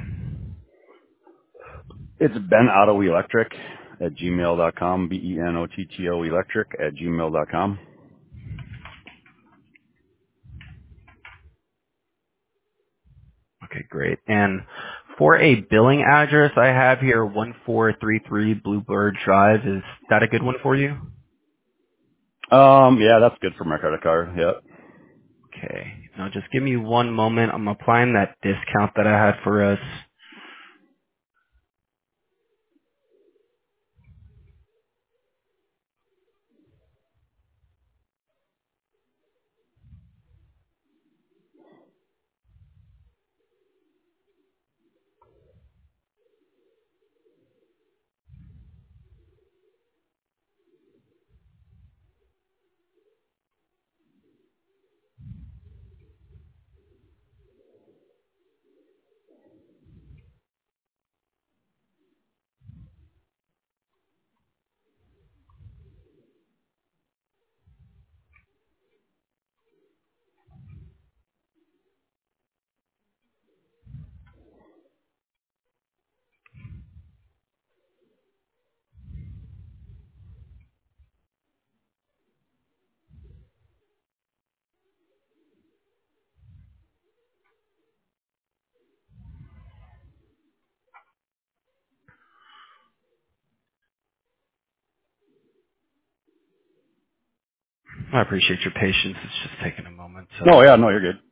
It's Ben Otto Electric at gmail.com, BENOTTO Electric at gmail.com. Okay, great. And for a billing address, I have here 1433 Bluebird Drive. Is that a good one for you? Yeah, that's good for my credit card, yep. Okay. Now just give me one moment. I'm applying that discount that I had for us. I appreciate your patience. It's just taking a moment. No, yeah, no, you're good.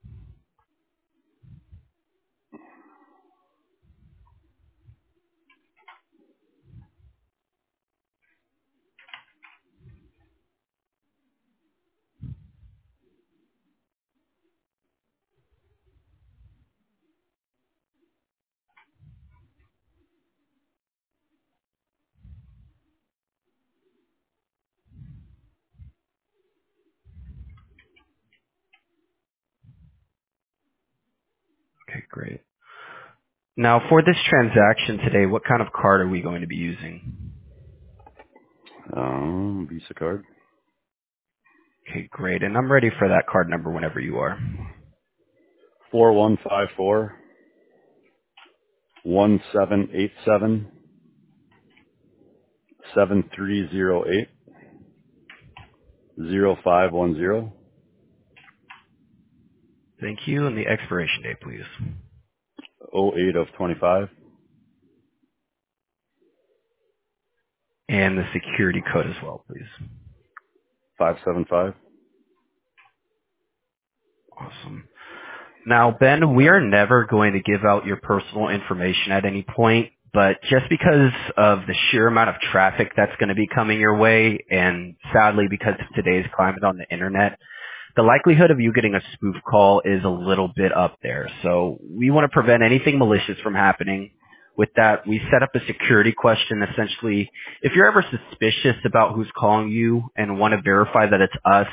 Okay, great. Now, for this transaction today, what kind of card are we going to be using? Visa card. Okay, great. And I'm ready for that card number whenever you are. 4154-1787-7308-0510. Thank you. And the expiration date, please. 08 of 25. And the security code as well, please. 575. Awesome. Now, Ben, we are never going to give out your personal information at any point, but just because of the sheer amount of traffic that's going to be coming your way, and sadly because of today's climate on the internet, the likelihood of you getting a spoof call is a little bit up there. So we want to prevent anything malicious from happening. With that, we set up a security question. Essentially, if you're ever suspicious about who's calling you and want to verify that it's us,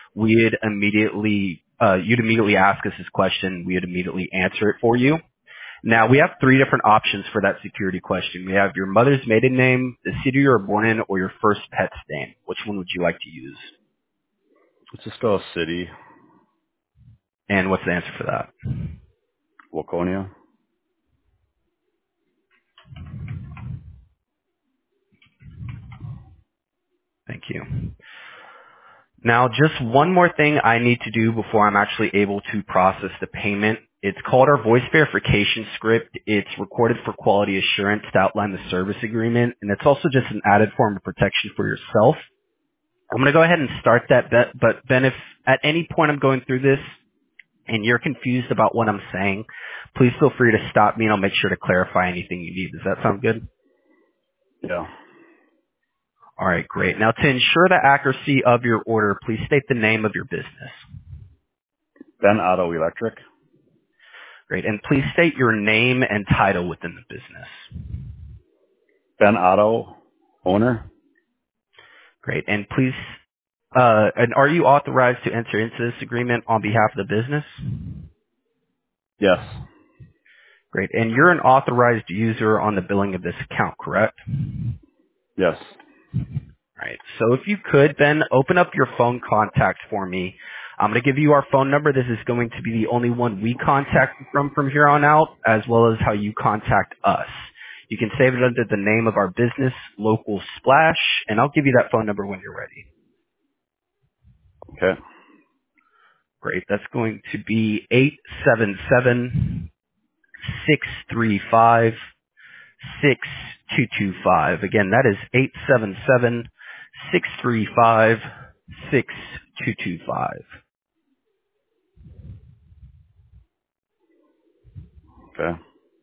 you'd immediately ask us this question. We'd immediately answer it for you. Now, we have three different options for that security question. We have your mother's maiden name, the city you were born in, or your first pet's name. Which one would you like to use? Let's just go city. And what's the answer for that? Waconia. Thank you. Now, just one more thing I need to do before I'm actually able to process the payment. It's called our voice verification script. It's recorded for quality assurance to outline the service agreement, and it's also just an added form of protection for yourself. I'm going to go ahead and start that, but Ben, if at any point I'm going through this and you're confused about what I'm saying, please feel free to stop me and I'll make sure to clarify anything you need. Does that sound good? Yeah. All right, great. Now, to ensure the accuracy of your order, please state the name of your business. Ben Auto Electric. Great. And please state your name and title within the business. Ben Auto Owner. Great. And please, and are you authorized to enter into this agreement on behalf of the business? Yes. Great. And you're an authorized user on the billing of this account, correct? Yes. All right. So if you could, then open up your phone contacts for me. I'm going to give you our phone number. This is going to be the only one we contact you from here on out, as well as how you contact us. You can save it under the name of our business, Local Splash, and I'll give you that phone number when you're ready. Okay. Great. That's going to be 877-635-6225. Again, that is 877-635-6225. Okay.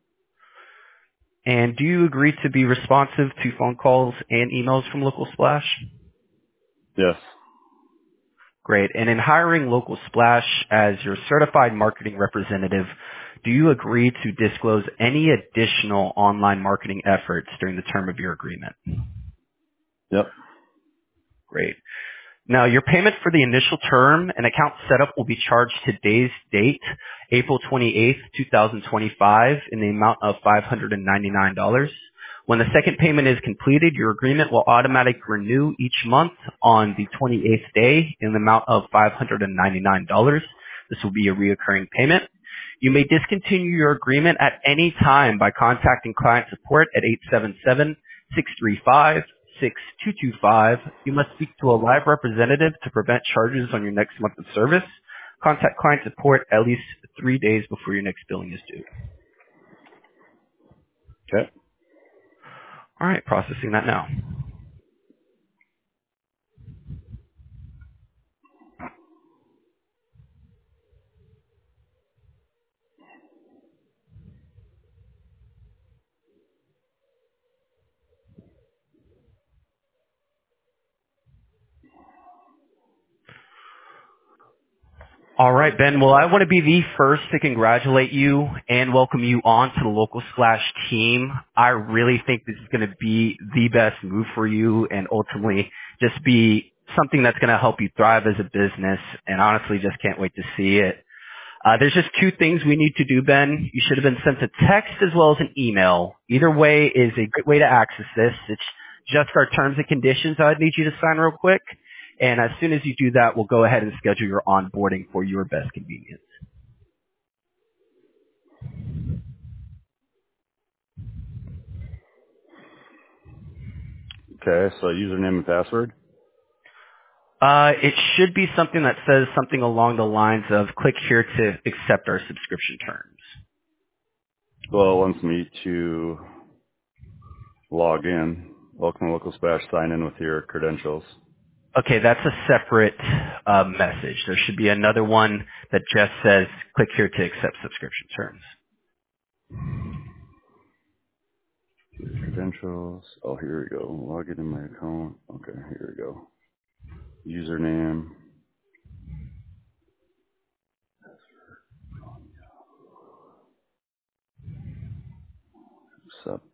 And do you agree to be responsive to phone calls and emails from Local Splash? Yes. Great. And in hiring Local Splash as your certified marketing representative, do you agree to disclose any additional online marketing efforts during the term of your agreement? Yep. Great. Now, your payment for the initial term and account setup will be charged today's date, April 28th, 2025, in the amount of $599. When the second payment is completed, your agreement will automatically renew each month on the 28th day in the amount of $599. This will be a reoccurring payment. You may discontinue your agreement at any time by contacting client support at 877-635-6225. You must speak to a live representative to prevent charges on your next month of service. Contact client support at least 3 days before your next billing is due. Okay. All right, processing that now. All right, Ben. Well, I want to be the first to congratulate you and welcome you on to the Local Splash team. I really think this is going to be the best move for you and ultimately just be something that's going to help you thrive as a business, and honestly just can't wait to see it. There's just two things we need to do, Ben. You should have been sent a text as well as an email. Either way is a great way to access this. It's just our terms and conditions I'd need you to sign real quick. And as soon as you do that, we'll go ahead and schedule your onboarding for your best convenience. Okay, so username and password. It should be something that says something along the lines of click here to accept our subscription terms. Well, it wants me to log in. Welcome to Local Splash. Sign in with your credentials. Okay, that's a separate message. There should be another one that just says click here to accept subscription terms. Credentials. Oh, here we go. Log in my account. Okay, here we go. Username. Accept.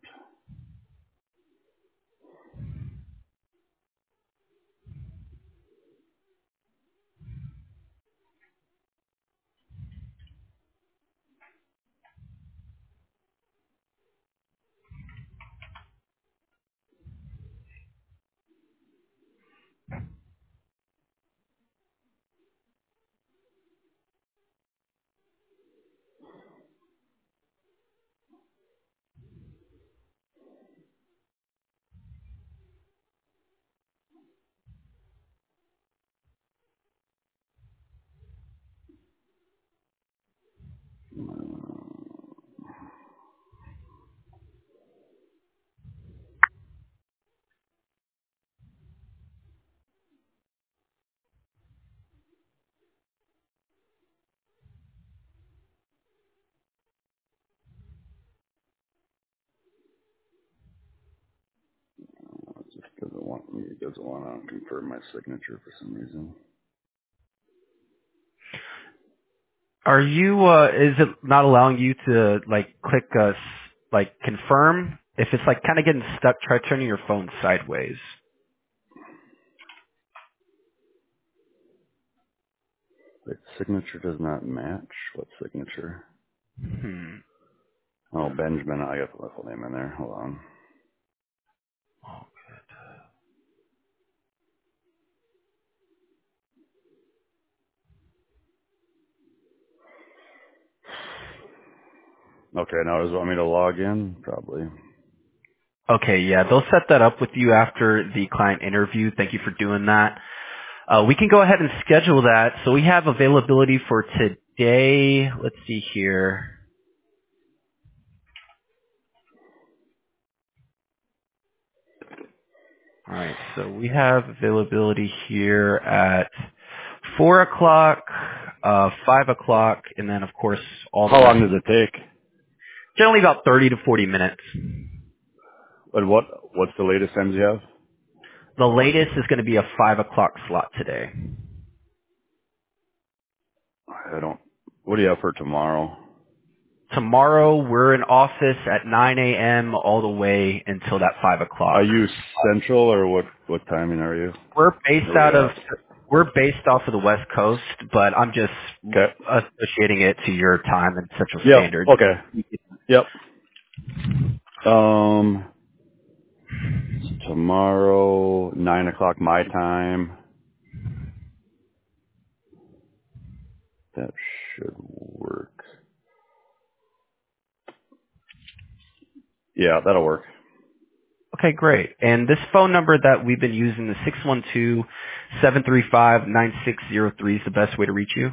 It just doesn't want me. It doesn't want to confirm my signature for some reason. Are you, is it not allowing you to like click, like confirm? If it's like kind of getting stuck, try turning your phone sideways. Wait, signature does not match. What signature? Hmm. Oh, Benjamin. I got the full name in there. Hold on. Okay, now does it want me to log in? Probably. Okay, yeah, they'll set that up with you after the client interview. Thank you for doing that. We can go ahead and schedule that. So we have availability for today. Let's see here. All right, so we have availability here at 4 o'clock, 5 o'clock, and then of course all the How long rest. does it take? Generally about 30 to 40 minutes. But what's the latest times you have? The latest is going to be a 5 o'clock slot today. I don't. What do you have for tomorrow? Tomorrow we're in office at 9 a.m. all the way until that 5 Are o'clock. you central or what timing are you? We're based Or were out you of, off? we're based off of the West Coast, but I'm just Okay. associating it to your time and Central Yep. Standard. Okay. Yep. So tomorrow, 9 o'clock my time. That should work. Yeah, that'll work. Okay, great. And this phone number that we've been using, the 612-735-9603 is the best way to reach you?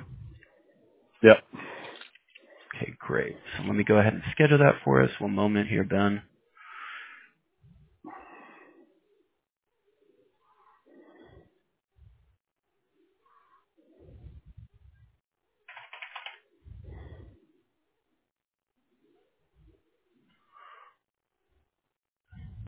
Yep. Okay, great. So let me go ahead and schedule that for us. One moment here, Ben.